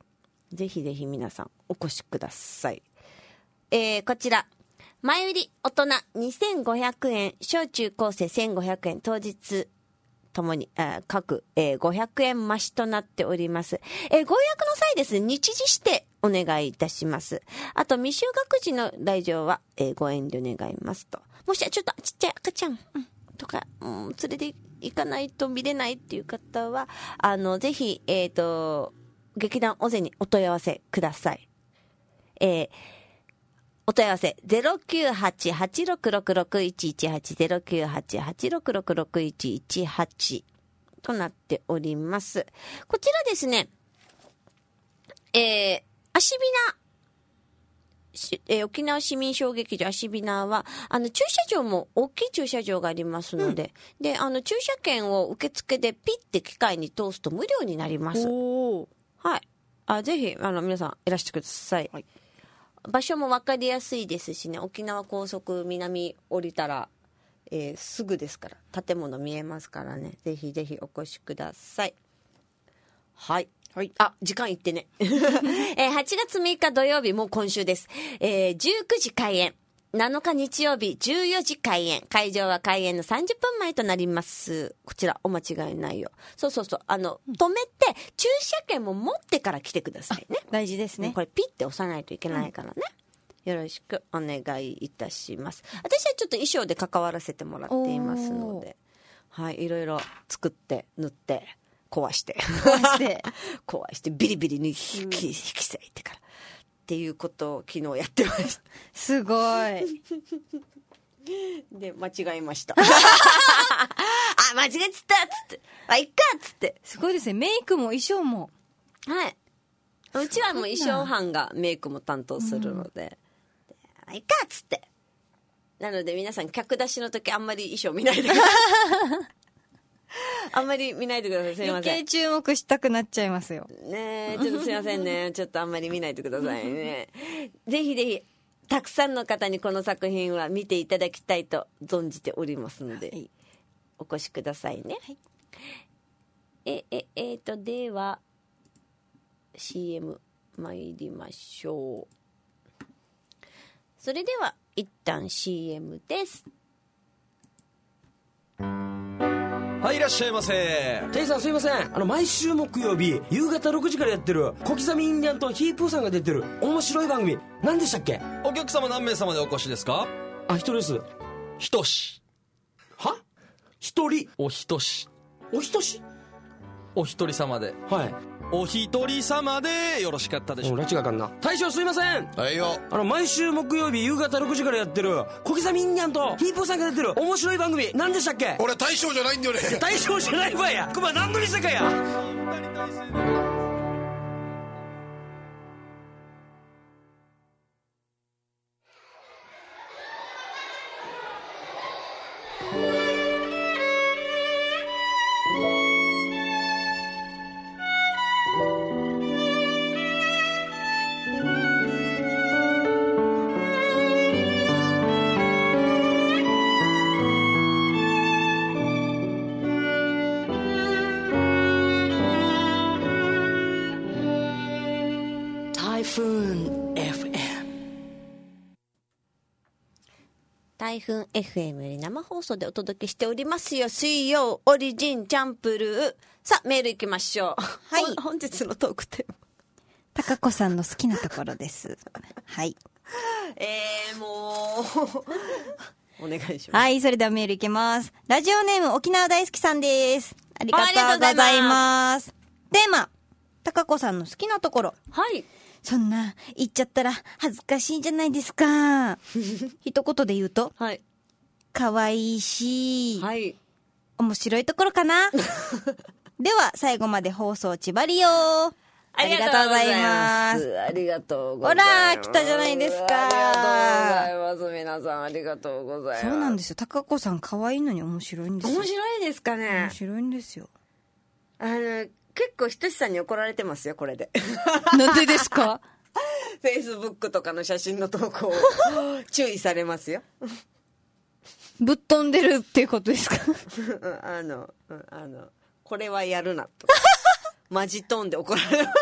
ぜひぜひ皆さんお越しください。えー、こちら前売り大人にせんごひゃくえん、小中高生せんごひゃくえん、当日ともに、えー、各、えー、ごひゃくえん増しとなっております。えー、ご予約の際ですね、日時してお願いいたします。あと未就学児の来場は、えー、ご遠慮願いますと。もしちょっとちっちゃい赤ちゃん、うん、とか、うん、連れて行かないと見れないっていう方は、あのぜひえっと劇団オゼにお問い合わせください。えーお問い合わせ ゼロきゅうはち はちろくろくろくいちいちはち ゼロきゅうはち はちろくろくろくいちいちはちとなっております。こちらですね、えー、アシビナ、えー、沖縄市民小劇場アシビナはあの駐車場も大きい駐車場がありますので、うん、であの駐車券を受付でピッて機械に通すと無料になります。おー、はい、あ、ぜひあの皆さんいらしてください。はい、場所も分かりやすいですしね、沖縄高速南降りたら、えー、すぐですから、建物見えますからね、ぜひぜひお越しください。はい、はい、あ、時間いってね、えー、はちがつむいか土曜日、もう今週です、えー、じゅうくじ開演、 なのか日曜日じゅうよじ開演。会場は開演のさんじゅっぷんまえとなります。こちらお間違いないよ。そうそうそう。あの、止めて、駐車券も持ってから来てくださいね。 大事ですね。 これピッて押さないといけないからね。うん、よろしくお願いいたします。私はちょっと衣装で関わらせてもらっていますので。はい、いろいろ作って、塗って、壊して。 壊して。 壊して、ビリビリに引き、引き裂いてから。っていうことを昨日やってました。 すごい。 で、間違えました。あ、間違えつったっつって。あ、いっかっつって。 すごいですね。メイクも衣装も。 はい。うちはもう衣装班がメイクも担当するので。うん、あ、いっかっつって。なので皆さん客出しの時あんまり衣装見ないでください。あんまり見ないでください。すいません。 余計注目したくなっちゃいますよ。 ねえ、ちょっとすいませんね。ちょっとあんまり見ないでくださいね。ぜひぜひ、たくさんの方にこの作品は見ていただきたいと存じておりますので、はい、お越しくださいね。はい、え、え、えーと、では、シーエム 参りましょう。それでは、一旦 シーエム です。 はい、いらっしゃいませ。 店員さんすいません。あの毎週木曜日夕方ろくじからやってる小刻みインディアンとヒープーさんが出てる面白い番組何でしたっけ？ お客様何名様でお越しですか？ あ、一人です。 ひとし。 は？一人。 おひとし。 おひとし？ お一人様で。 はい。 お一人様でよろしかったでしょうか？ 拉致がかんな。大将すいません。 はいよ。 あの毎週木曜日夕方ろくじからやってる小刻みインディアンとヒープーさんが出てる面白い番組何でしたっけ？ 俺大将じゃないんだよね。 大将じゃないわや。くま何の店かや。 台風 エフエム より生放送でお届けしておりますよ。水曜オリジンチャンプルー。さあメール行きましょう。はい。本日のトークテーマ。 高子さんの好きなところです。はい。 えー、もうお願いします。 はい、それではメールいきます。ラジオネーム沖縄大好きさんです。ありがとうございます。テーマ、高子さんの好きなところ。 はい。 そんな言っちゃったら恥ずかしいんじゃないですか。一言で言うと、 はい。 可愛いし、 はい。 面白いところかな。では最後まで放送ちばりよ。ありがとうございます。 ありがとうございます。 ほら来たじゃないですか。 ありがとうございます。皆さんありがとうございます。 そうなんですよ。高子さん可愛いのに面白いんですよ。 面白いですかね。 面白いんですよ。 あの結構ひとしさんに怒られてますよこれで。 なんでですか？ フェイスブックとかの写真の投稿を注意されますよ。 ぶっ飛んでるっていうことですか？ あのあのこれはやるなとマジトーンで怒られます。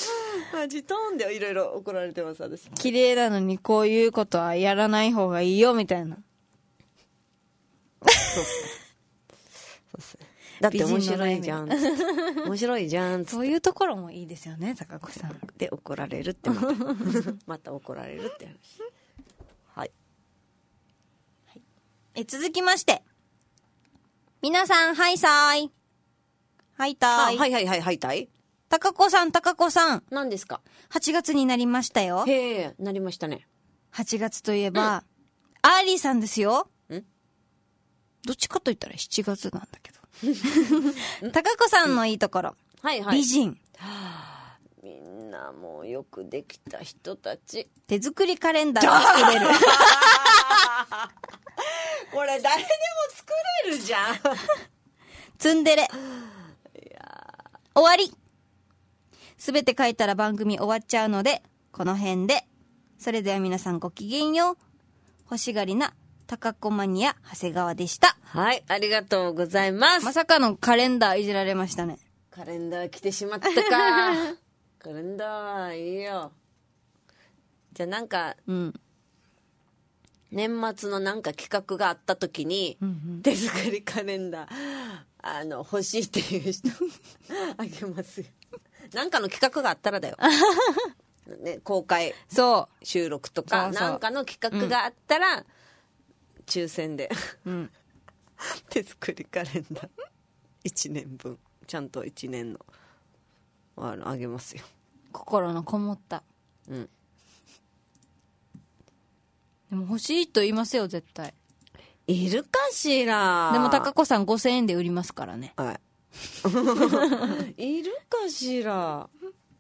マジトーンでいろいろ怒られてます私。 綺麗なのにこういうことはやらない方がいいよみたいな。 そうっすね。そうっすね。だって面白いじゃん。面白いじゃん。 そういうところもいいですよね、高子さん。 で怒られるってまたまた怒られるって話。はい。 はい、え続きまして、皆さんハイサイ。ハイタイ。 はいはいはいハイタイ。 高子さん高子さん。 何ですか？ はちがつになりましたよ。 へえ、なりましたね。 はちがつといえば、うん、アーリーさんですよ。 ん？ どっちかと言ったらしちがつなんだけど。高子さんのいいところ、 うん、はいはい、 美人、 はあ、みんなもうよくできた人たち。 手作りカレンダーが作れる。 これ誰でも作れるじゃん。 ツンデレ。いや終わり。すべて書いたら番組終わっちゃうのでこの辺で。それでは皆さんごきげんよう。欲しがりな高子マニア長谷川でした。 はい、ありがとうございます。 まさかのカレンダーいじられましたね。 カレンダー来てしまったか。カレンダーいいよ。 じゃあなんかうん年末のなんか企画があった時に、 うんうん手作りカレンダーあの欲しいっていう人あげますよ。なんかの企画があったらだよ、ね、公開そ収録とかそうそうなんかの企画があったら、うん、抽選で、 う、うん、 手作りカレンダーいちねんぶんちゃんといちねんのあのあげますよ。 心のこもった、 うん、 でも欲しいと言いますよ絶対。 いるかしら。 でも高子さんごせんえんで売りますからね。 はいいるかしら。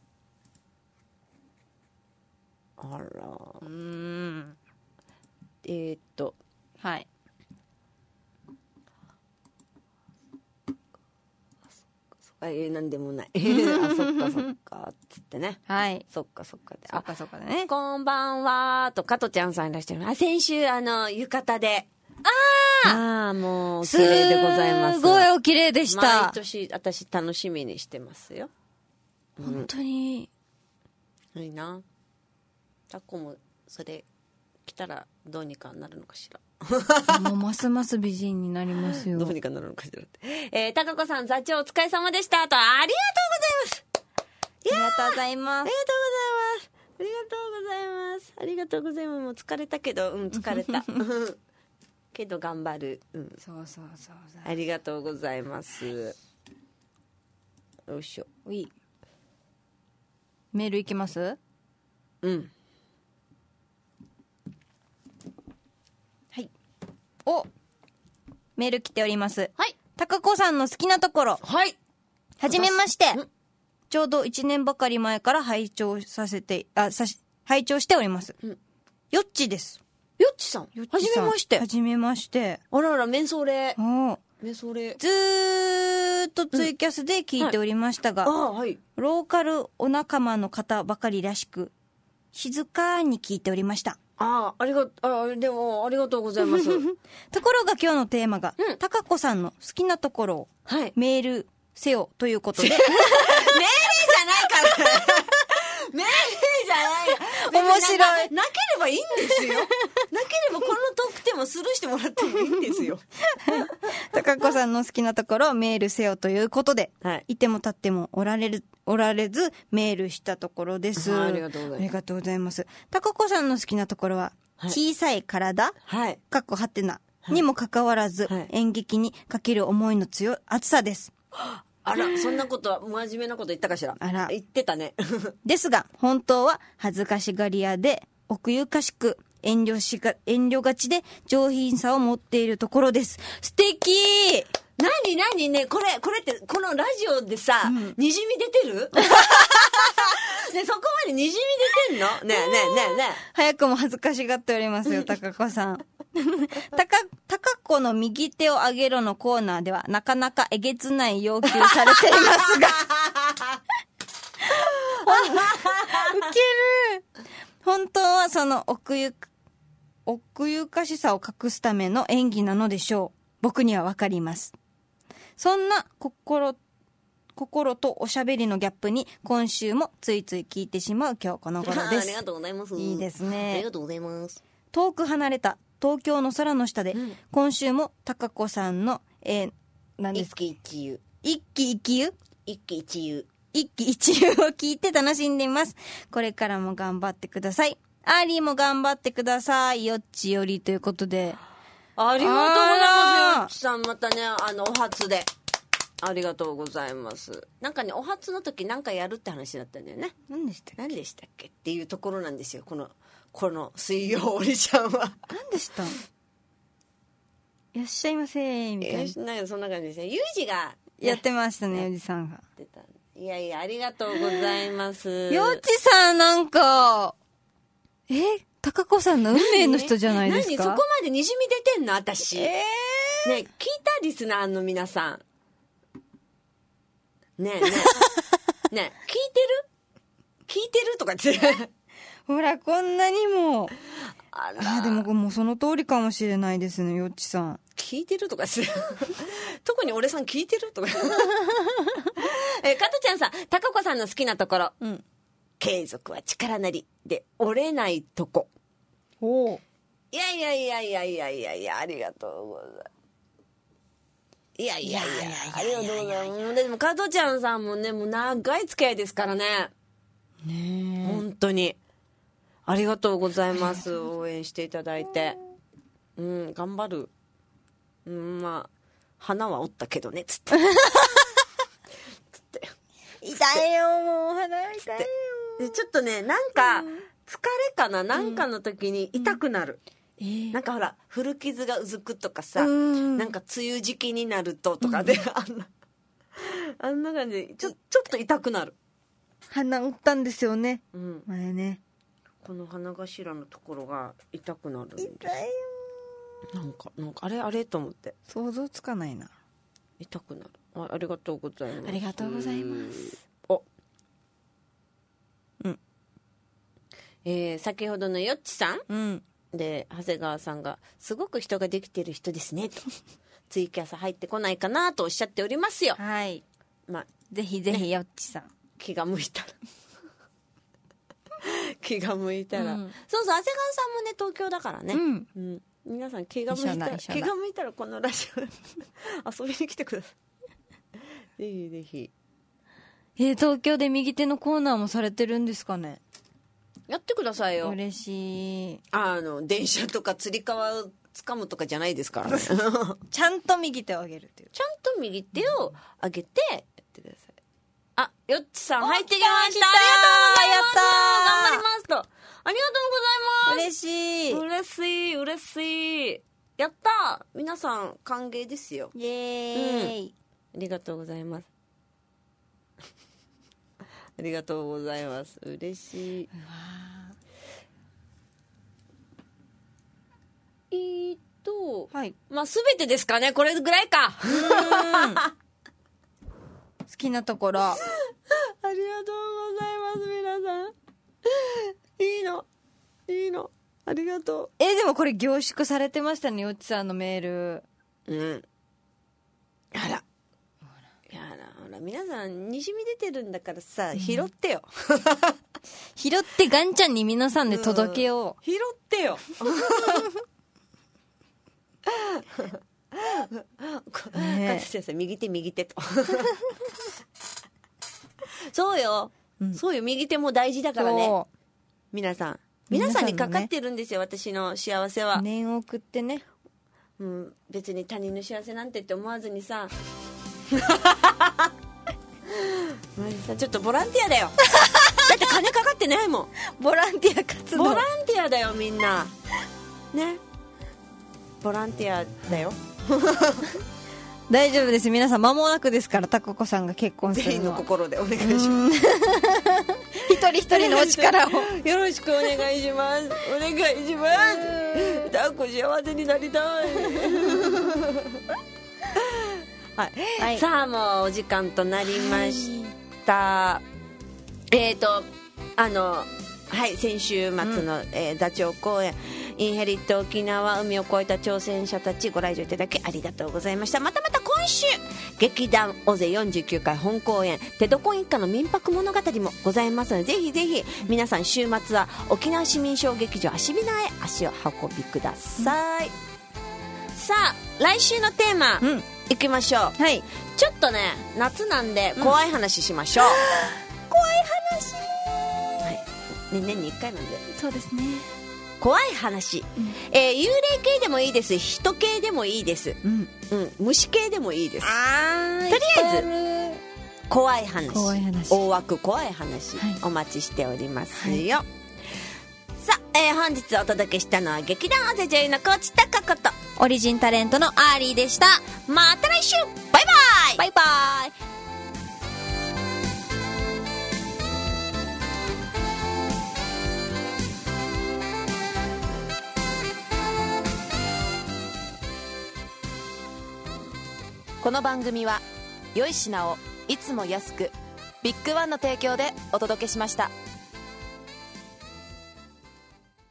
あらうーんえー、っとはいあえー、なんでもないあそっかそっかっつってね。 はいそっかそっかでそっかそっかでね。 こんばんはと加トちゃんさんいらっしゃる。あ先週あの浴衣でああもう綺麗でございます。 すごいお綺麗でした。 毎年私楽しみにしてますよ。 本当に、 うん、いいな。タコもそれ着たらどうにかなるのかしら。 もうますます美人になりますよ。 どうにかなるのかしらって。えー、高子さん座長お疲れ様でしたとありがとうございます。 ありがとうございます。 ありがとうございます。ありがとうございます。ありがとうございます。もう疲れたけど、うん疲れた。けど頑張る。うん。 そうそうそうそう。 ありがとうございます。よいしょ。 うい。メールいきます？ うん。 はい。お、メール来ております。 はい。 高子さんの好きなところ。 はい。 はじめまして。 うんちょうどいちねんばかり前から拝聴させて、あ、さし、拝聴しております。 うんよっちです。 よっちさん。 よっはじちさんめましては。じめまして。 あらあら、メンソーレ。 おメンソーレ。 ずーっとツイキャスで聞いておりましたが、 ああ、はい。ロローカルお仲間の方ばかりらしく、静かに聞いておりました。 ああ、ありが、あでも、ありがとうございます。 ところが今日のテーマが、 うん高子さんの好きなところをはい。 メールせよということで、 命令じゃないから。命令じゃない。 面白いな。なければいいんですよ。なければこの特典もスルーしてもらってもいいんですよ。 高子さんの好きなところをメールせよということで、 はい。 いても立ってもおられる、おられずメールしたところです。 あありがとうございますありがとうございます。高子さんの好きなところは、 はい小さい体、 はい。 かっこはてな、にもかかわらず、 はい演劇にかける思いの強い熱さです。 あら、そんなことは、真面目なこと言ったかしら。 あら言ってたね。 ですが、本当は恥ずかしがり屋で、奥ゆかしく、遠慮しが、遠慮がちで上品さを持っているところです。素敵なになにね、これ、これって、このラジオでさ、 うんにじみ出てるね、そこまでにじみ出てんのねえねえねえね早くも恥ずかしがっておりますよ、高子さん。高、高子の右手を上げろのコーナーでは、なかなかえげつない要求されていますが。ウケる。本当はその奥ゆか、奥ゆかしさを隠すための演技なのでしょう。僕にはわかります。そんな心、心とおしゃべりのギャップに今週もついつい聞いてしまう今日この頃でありすが。とうございます。 いいですありねが。とうございます。 遠く離れた東京の空の下で、 うん今週も高子さんの、えー、何です一か喜一憂。 一喜一憂一喜一憂。 一喜一憂を聞いて楽しんでいます。これからも頑張ってください。アーリーも頑張ってください。よっちよりということで。 ありがとうございますあらよっちさん。またね、あの、お初で。ありがとうございます。なんかね、お初の時なんかやるって話だったんだよね。 何でした何でしたっけっていうところなんですよ。この、この水曜おりちゃんは。 何でしたいらっしゃいませーみたいな。 なんかそんな感じですね。ユージが、 やってましたね、おじさんが。 やってた。いやいや、ありがとうございます。 よっちさんなんか、え高子さんの運命の人じゃないですか。 何そこまでにじみ出てんの私。 えね聞いたリスナーの皆さん。ねえねえ。ねえ、聞いてる聞いてるとか言って。 ー、ほら、こんなにも。 あら。 あ、でももうその通りかもしれないですね、よっちさん。 聞いてるとか言って。特に俺さん聞いてるとか。え、加トちゃんさん、高子さんの好きなところ。 うん。 継続は力なりで折れないとこ。 おお。 いやいやいやいやいやいやいや、ありがとうございます。いやいやいや、ありがとうございます。でも加トちゃんさんもね、もう長い付き合いですからね。 ねえ。 本当にありがとうございます。応援していただいて、うん、頑張る。うん、まあ花は折ったけどね、つってつって痛いよ、もう鼻痛いよ。 でちょっとね、なんか疲れかな、なんかの時に痛くなる、 えーなんかほら古傷がうずくとかさ、 うんなんか梅雨時期になるととかで、あんなあんな感じでちょちょっと痛くなる。 鼻打ったんですよね、 うん、 前ね。 この鼻頭のところが痛くなるんです。 痛いよ。 なんかなんかあれあれと思って想像つかないな。 痛くなる。 あ, ありがとうございます。 ありがとうございます。 お、 うん、 えー、先ほどのよっちさんうんで長谷川さんがすごく人ができてる人ですねとツイキャス入ってこないかなとおっしゃっておりますよ。 はい、 まあぜひぜひよっちさん、 気が向いたら気が向いたら、 うんそうそう、長谷川さんもね東京だからね、 うんうん、皆さん気が向いたら一緒だ一緒だ気が向いたらこのラジオ遊びに来てくださいぜひぜひ。 えー、東京で右手のコーナーもされてるんですかね。 やってくださいよ。 嬉しい。 あの電車とかつり革を掴むとかじゃないですからねちゃんと右手を上げるっていう。 ちゃんと右手を上げてやってください。あ、よっちさん入ってきました。ありがとうございます。頑張りますと。ありがとうございます。 嬉しい。 嬉しい嬉しい。やった。皆さん歓迎ですよ。 イエーイ、 ありがとうございますありがとうございます。嬉しい。えーっと、 はい、 まあ全てですかね。これぐらいか。 好きなところ。 ありがとうございます皆さん。いいのいいの、ありがとえー、でもこれ凝縮されてましたね、よっちさんのメール。 う。うん。あら。やらほら皆さんにじみ出てるんだからさ、拾ってよ。 拾ってガンちゃんに皆さんで届けよう。 拾ってよ。 ねえ先生右手右手と。そうよ、 うん、 そうよ、右手も大事だからね。皆さん皆さんにかかねってるんですよ、私の幸せは。 念を送ってね。 うん、別に他人の幸せなんてって思わずにさマジさ、ちょっとボランティアだよ。だって金かかってないもん。 ボランティア活動。 ボランティアだよみんなね。ボランティアだよ。 大丈夫です、皆さん間もなくですから、タココさんが結婚す全員のるのは。 心でお願いします。 一人一人のお力をよろしくお願いします。お願いします。タコ幸せになりたい。はい、はい、さあもうお時間となりました。えっとあのはい、先週末の、うんえー、座長公演インヘリット沖縄海を越えた挑戦者たち、ご来場いただきありがとうございました。またまた今週劇団尾瀬よんじゅうきゅうかい本公演テドコン一家の民泊物語もございますので、ぜひぜひ皆さん週末は沖縄市民小劇場アシビナへ足を運びください、うん、さあ来週のテーマ、うん、いきましょう。はい、ちょっとね夏なんで怖い話しましょう、うん、 怖い話、 はい、ね、年にいっかいなんで。 そうですね、 怖い話、うん、えー、幽霊系でもいいです、人系でもいいです、うんうん、虫系でもいいです。 あとりあえず怖い話、 怖い話、 大枠怖い話、はい、お待ちしておりますよ、はい、さあ、えー、本日お届けしたのは劇団尾瀬女優の高知貴子とオリジンタレントのアーリーでした。 また来週、バイバイバイバイ。 この番組は良い品をいつも安くビッグワンの提供でお届けしました。